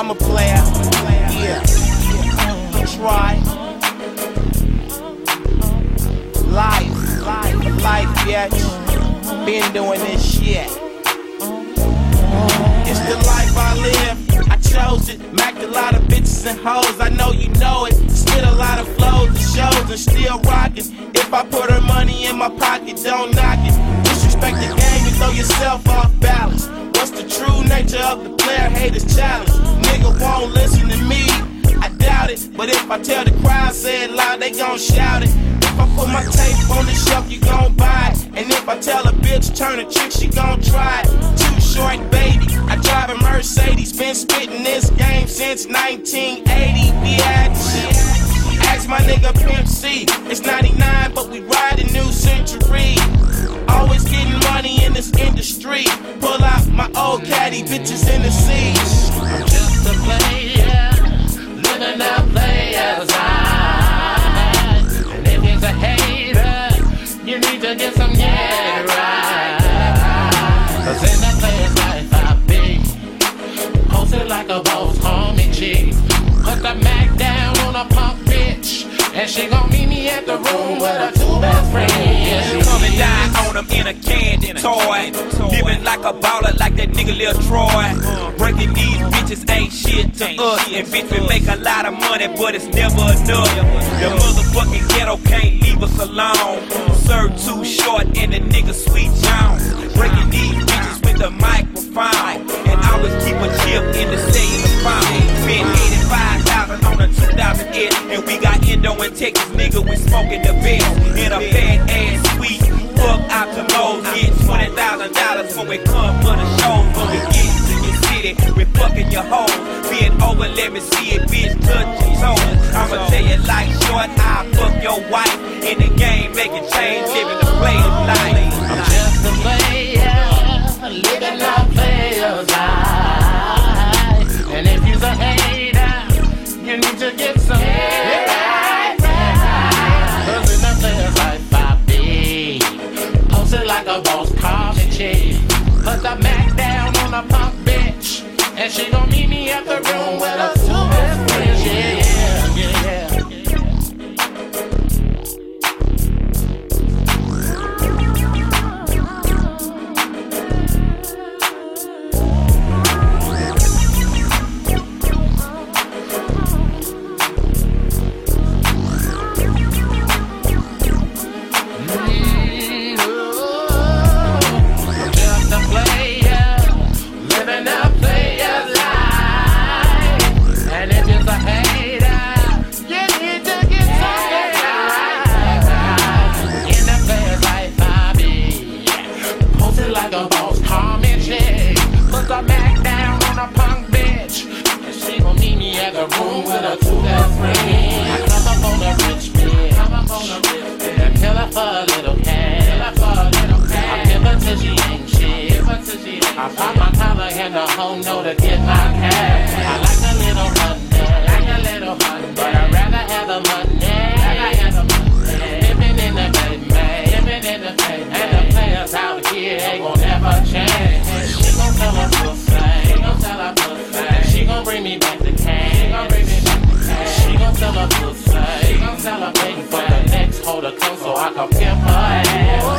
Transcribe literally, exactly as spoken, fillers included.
I'm a player. Yeah. Try. Life, life, life, yeah. Been doing this shit. It's the life I live. I chose it. Macked a lot of bitches and hoes. I know you know it. Spit a lot of flows and shows and still rockin'. If I put her money in my pocket, don't knock it. Disrespect the game and throw yourself off balance. What's the true nature of the player haters challenge? Nigga won't listen to me. I doubt it. But if I tell the crowd, say it loud, they gon' shout it. If I put my tape on the shelf, you gon' buy it. And if I tell a bitch turn a trick, she gon' try it. Too short, baby. I drive a Mercedes. Been spitting this game since nineteen eighty. Yeah, shit. Ask my nigga Pimp C. It's ninety-nine, but we ride a new century. Always getting money in this industry. Pull out my old caddy, bitches in the seas. I'm just a player, living out players' lives. And if you're a hater, you need to get some yeah right. Cause in the player's life I be posted like a boss, call me G. Put the Mac down on a punk bitch, and she gon' meet me at the room with her two best friends. Yeah, she come and die on them in a candy toy. Living like a baller like that nigga Lil Troy. Breaking these bitches ain't shit to us. And bitch, we make a lot of money, but it's never enough. The motherfucking ghetto can't leave us alone. Serve too short and the nigga Sweet Jones. Breaking these bitches with the microphone. And always keep a chip in the cellular phone. Been eighty-five thousand on a two thousand eight. And we got Endo in Texas, nigga, we smoking the best. In a fat ass suite, fuck out the lows. Get twenty thousand dollars when we come for the shows. When we get to your city, we fucking your hoes. Been over, let me see it, bitch, touch your toes. I'ma tell you like short, I'll fuck your wife. In the game, making change, living the player's life. I'm just a player, living a player's life. And if you're a hater, you need to get some right, right. Cause in the player's life I be posted like a boss, call me chief. Put the Mac down on a punk bitch, and she gon' meet me at the room with her two best friends. Yeah, yeah, yeah. I pop my collar and the hoe know to get my cash. I like a little honey, like a little honey, but I'd rather have the money. Rather have the money. Dipping in the baby, dipping in the baby, and the players out here ain't gon' never change. She gon' tell her pussy, she gon' tell her pussy, and she gon' bring me back the cash. She gon' bring me back the cash. She gon' tell her pussy, she gon' tell her baby for the next hoe to come so I can pimp her ass.